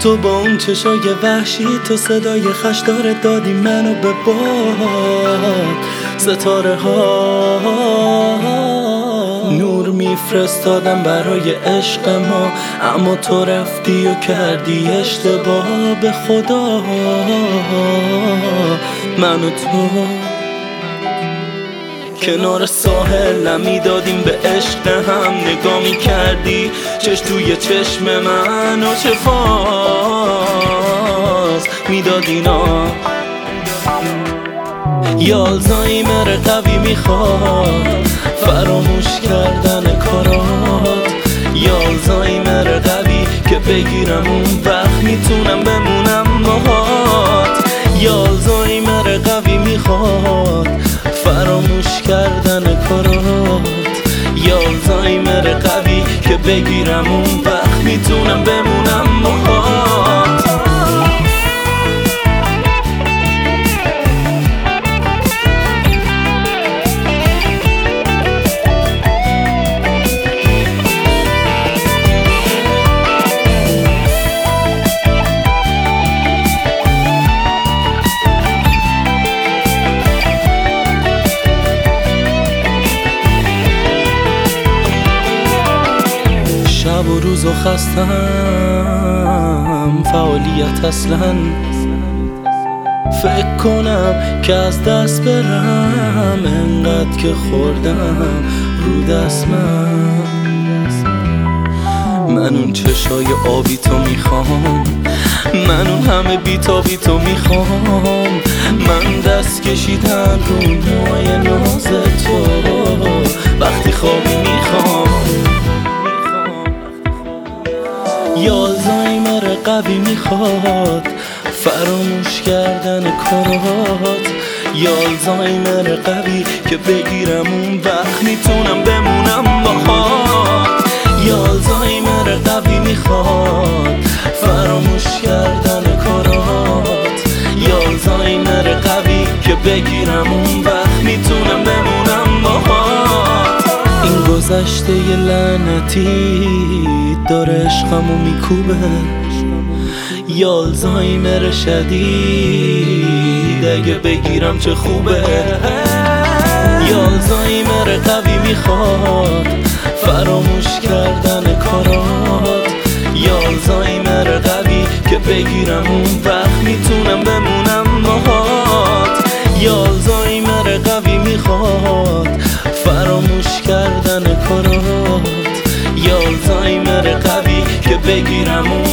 تو با اون چشای وحشی، تو صدای خشدار دادی منو به باد. ستاره ها نور میفرستادم برای عشق ما، اما تو رفتی و کردی اشتباه. به خدا من و تو کنار ساحل میدادیم به عشق هم، نگاه میکردی چشم توی چشم من و چه فاز میدادینا. یا آلزایمر قوی میخواد فراموش کردن کارات، یا آلزایمر قوی که بگیرم اون وقت میتونم بمونم باهات. یا آلزایمر قوی میخواد فراموش کردن کارات، یا آلزایمر قوی که بگیرم اون وقت میتونم بمونم باهات. شب و روز و خستم فعالیت اصلا، فکر کنم که از دست برم انقدر که خوردم رو دست من اون چشای آبی تو میخوام، من اون همه بیتابی تو میخوام، من دست کشیدن رو موی ناز تو وقتی خوابی میخوام. یا آلزایمر قوی میخواد فراموش کردن کارات، یا آلزایمر قوی که بگیرم اون وقت میتونم بمونم باهات. یا آلزایمر قوی میخواد فراموش کردن کارات، یا آلزایمر قوی که بگیرم اون وقت میتونم بمونم باهات. این گذشته ی لعنتی داره عشقمو میکوبه، یا آلزایمر شدید اگه بگیرم چه خوبه. یا آلزایمر قوی میخواد فراموش کردن کارات، یا آلزایمر قوی که بگیرم اون وقت میتونم بمونم باهات. یا آلزایمر قوی میخواد فراموش کردن کارات، یا آلزایمر قوی که بگیرم